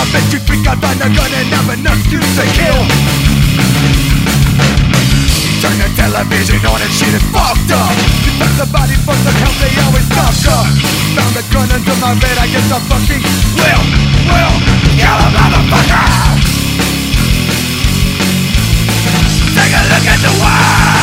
Bet you think I find a gun and have an excuse to kill. Turn the television on and shit is fucked up. You put the body for the count, they always fuck up. Found a gun under my bed, I guess I fucking will kill a motherfucker. Take a look at the world.